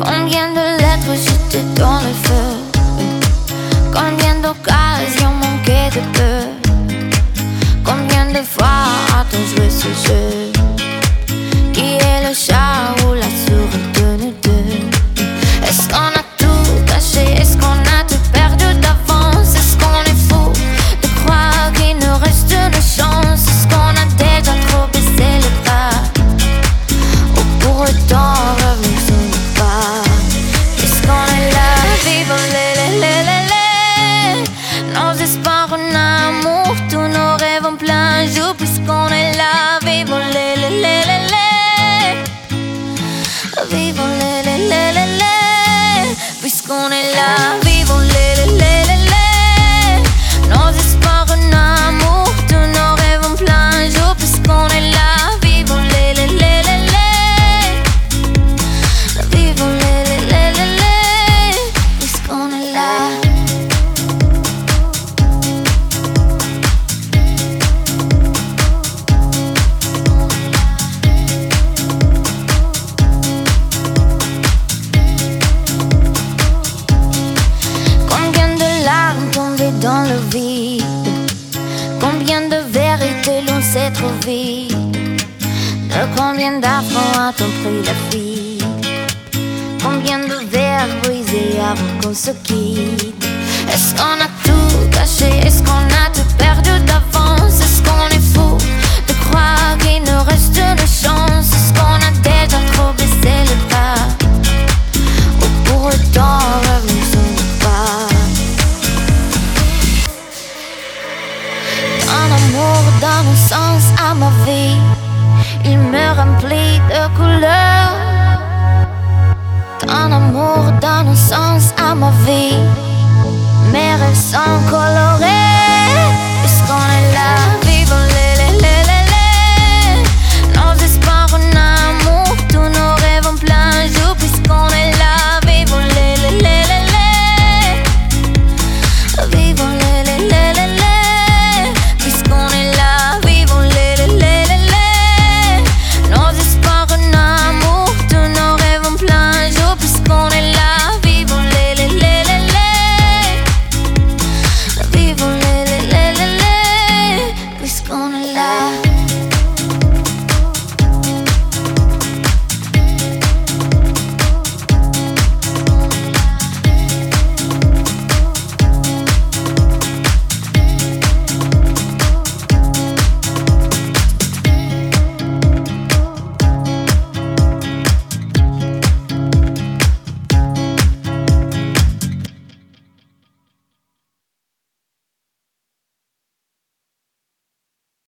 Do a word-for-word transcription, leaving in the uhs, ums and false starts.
Combien de lettres j'étais dans le feu, combien d'occasions manquées de peu, combien de fois a-t-on joué ce jeu? Qui est le chat ou la souris de nous deux? Est-ce qu'on a tout caché? Est-ce qu'on a tout perdu d'avance? Est-ce qu'on est fou de croire qu'il nous reste une chance? Est-ce qu'on a déjà trop baissé les pas? Ou pour autant revenir sur nos pas? Puisqu'on est là, vivons les les les les les nos espoirs en amour, tous nos rêves en plein jour. Puisqu'on est là, vivons les les les les les vivons les les les les les. Puisqu'on est là, vivons les les les les les nos espoirs en amour, tous nos rêves en plein jour. Puisqu'on est là, vivons les les les les les vivons les les les les les. Puisqu'on est là. Dans le vide, combien de vérités l'on s'est trop vite, de combien d'affronts a-t-on pris la fuite, combien de verres brisés avant qu'on se quitte. Est-ce qu'on a tout caché? Est-ce qu'on a tout perdu d'avance? Est-ce qu'on est fou de croire qu'il nous reste une chance? Est-ce qu'on a déjà trop baissé le pas? Ou pour autant revenir sur nos pas? Un amour donne un sens à ma vie, il me remplit de couleurs. Ton amour donne un sens à ma vie, mes rêves sont colorés.